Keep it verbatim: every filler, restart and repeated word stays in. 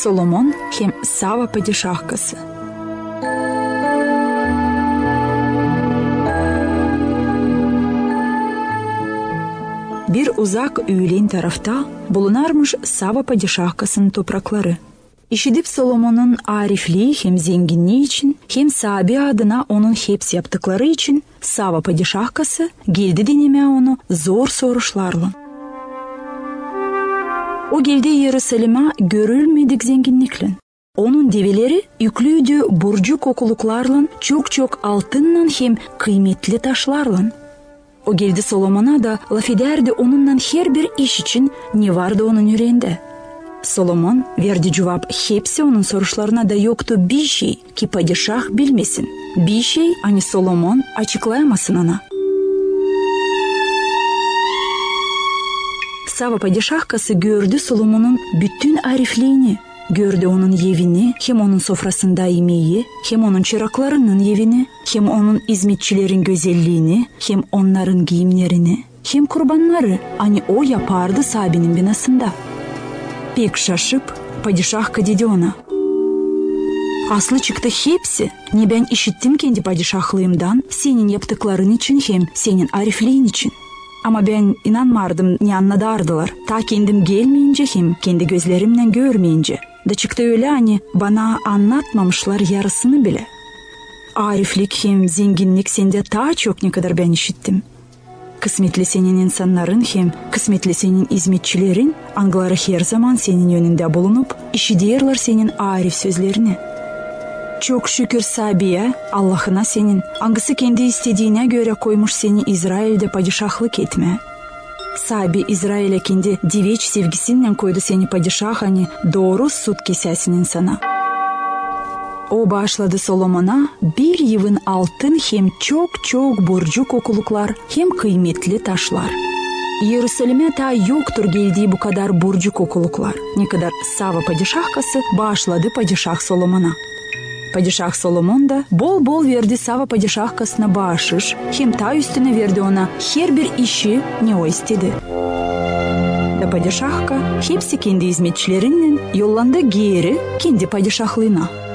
Соломон hem Сава padişahkası. Bir uzak öğlen tarafta bulunarmış Sava padişahkasının toprakları. İşidip Solomon'un arifliği hem zenginliği için hem Sabi adına onun hepsi yaptıkları için Sava padişahkası geldi dinlemeye onu zor soruşlarla. O geldi Yerusalim'e görülmedik zenginlikle. Onun develeri yüklüydü burcu kokuluklarla, çok çok altınla hem kıymetli taşlarla. O geldi Solomon'a da laf ederdi onunla her bir iş için ne vardı onun yüreğinde. Solomon verdi cevap, hepsi onun soruşlarına da yoktu bir şey ki padişah bilmesin. Bir şey hani Solomon açıklayamasın ona. Sava padişahkası gördü Solomon'un bütün arifliğini. Gördü onun evini, hem onun sofrasında yemeği, hem onun çıraklarının evini, hem onun hizmetçilerin güzelliğini, hem onların giyimlerini, hem kurbanları, hani o yapardı Sabi'nin binasında. Pek şaşıp padişah dedi ona, aslı çıktı hepsi, ne ben işittim kendi padişahlığımdan, senin yaptıkların için hem senin arifliğin için. Ama ben inanmardım ne anladardılar, ta kendim gelmeyince hem kendi gözlerimle görmeyince. Da çıktı öyle hani bana anlatmamışlar yarısını bile. Ariflik hem zenginlik sende daha çok ne kadar ben işittim. Kısmetli senin insanların hem kısmetli senin hizmetçilerin angları her zaman senin yönünde bulunup işidirler senin arif sözlerini. Çok şükür Sabi'ye, Allah'ına senin, angısı kendi istediğine göre koymuş seni İsrail'de padişahlık etme. Sabi İsrail'e kendi diveç sevgisiyle koydu seni padişah hani doğru süt kesesinin sana. O başladı Solomon'a bir yığın altın hem çok çok burcu kokuluklar hem kıymetli taşlar. Yerusalim'e ta yoktur geldiği bu kadar burcu kokuluklar. Ne kadar Sava padişahkası başladı padişah Solomon'a. Padişah Solomon da bol bol verdi Sava padişahkasına bağışış, hem ta üstüne verdi ona her bir işi ne o istedi. Da padişahka hepsi kendi hizmetçilerinden yollandı geri kendi padişahlığına.